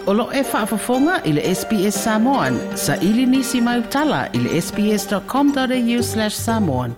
Olo e whaafafonga i le SBS Samoan. Sa ili nisi mai utala i le sbs.com.au/Samoan.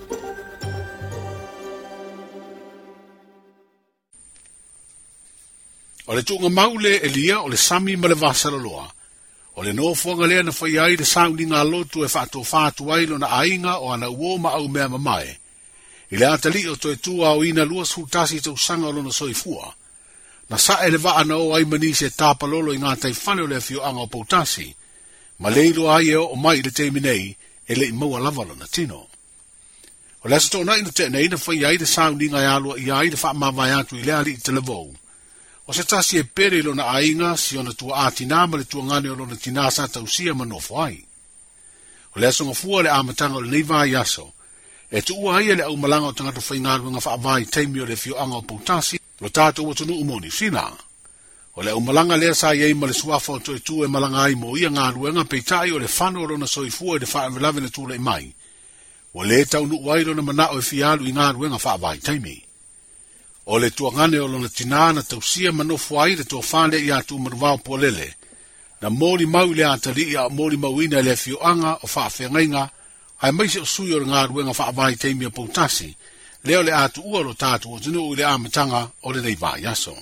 O le tunga maule e lia o le sami ma le vasalaloa. O le nofonga lea na whai ai le sauni ngā lotu e whatu ailo na ainga o ana uoma au mea mamae. I le atali o toe tua o ina lua sultasi tau sanga o lona soifua. Na sa ele wa ana o ai mani se tāpalolo i ngā tai whane o le fio anga o poutasi. Ma leilo ai e o mai le teiminei e le i maua lavalo na tino. O le asato na ina te nei na whai ai le sauni ngā alua i ai le wha mawai atu i le ali i te levou. O se tasi e pere ilo na ainga si ona tua ātina ma le tua ngane o lona tina sa tausia manofo ai. O le asonga fua le amatanga o le neiva i aso. E tu ua ai le au malanga o tangata whaingaru nga whaavai teimi o le fio anga o poutasi lo tātou o tunu umoni sina. O le au malanga lea sa iei ma le suafa o toi tu e malanga ai mo ia ngā ruenga peitai o le whano o lona soifua e le whaavelawe na tūle i mai. O le tau nu uairo na manao e fialu i ngā ruenga whaavai teimi. O le tuangane o lona tinana tausia manofo ai le tua whane i atu maruvao polele. Na mori mau le atali i a mori mau ina le fio anga o whaafengainga ai maise o sui o le ngā ruenga whaavai teimi o poutasi. Leo le atu ua lo tātu o tunu u le amatanga o le nei vai aso.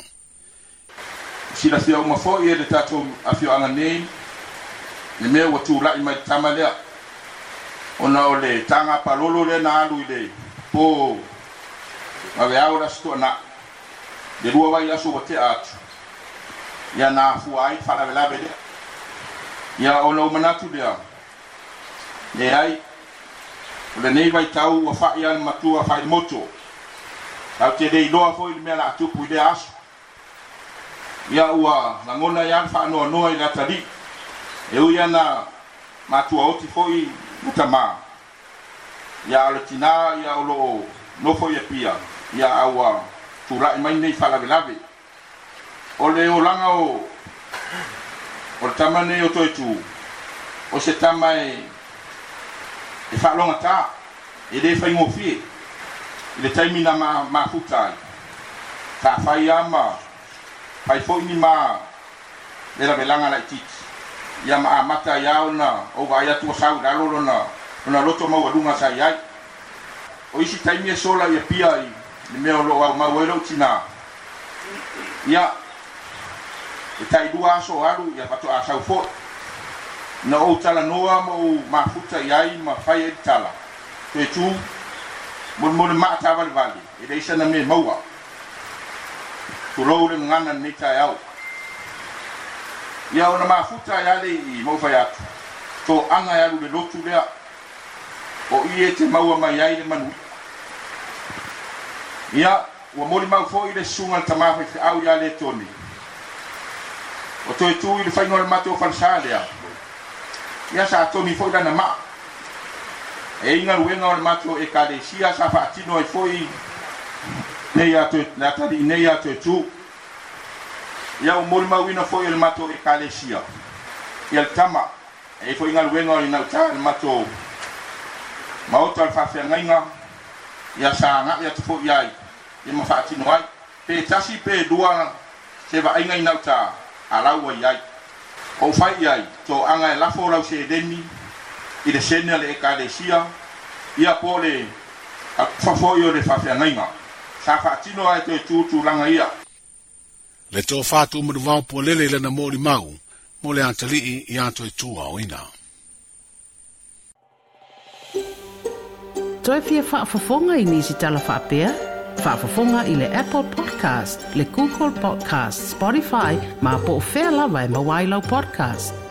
Sina fia uma fo i le tātu a fio anga nei. Le mea ua tūrai mai tama lea. Ona o le tanga palolo le na alu i le. Po ma ve aura sto na de rua vai aso o te atu. Ia na fuai fala vela vele. Ia ona o manatu lea. Le ai o le nei vai tau o fai an matua fai moto. Tau te dei loa foi le mea la atupu i le aso. Ia ua langona ian fa anoa noa i la tali. E ui ana matua oti foi utama. Ia o le tina, ia o lo no foi e pia. Ia aua turai mai nei fala velave. O le o langa o le tama nei o toitu. O se tama e whaalonga tā, e le whai ngofie, e le taimina ma futai. Tā whai ama, whai fōini ma le ravelanga lai titi. Ia ma amata iau na, o vai atua sau ralo na loto maua lunga sa iai. O isi taimi e sola ia pia i, le mea o lo au mauero tina. Ia, e tai dua aso alu, ia pato a sau fōt. Na o tala noa mo mafuta iai ma fai e tala. Te tu, mo le maa tawale vale, e reisa na me maua. Tu rou le ngana ni tai au. Ia o na mafuta iale i mau fai atu. To anga ialu le lotu lea, o ie te maua mai iai le manu. Ia, ua mori mau fo i le sunga le tamafa i fe au iale toni. O toi tu i le whaingo le mato falsa lea. Ia sa toni foi dana ma. E inga ruenga o le mato e kalesia sa whaatino e foi nei atu na tari nei atu tu. Ia o mori mawina foi le mato e kalesia. Ia le tama e foi inga ruenga o le nauta le mato maota le whawhiangainga. Ia sa nga ia tu foi iai. Ia ma whaatino ai. Pe tasi pe dua se wa inga i nauta alaua iai. O fai ai, to anga e lafo rau se deni, i le sene le ekalesia, ia po le fafoio le whawhiangainga. Sa whaatino ai te tūtū langa ia. Le tō whātu maruvau po lele le na mōri mau, mo le antalii i ato e tūa o ina. Toi fia whaafafonga i nisi tala whaapea? Whaafafonga i le Apple Podcast, le Google Podcast, Spotify, ma po o whea lawa e mawailau podcast.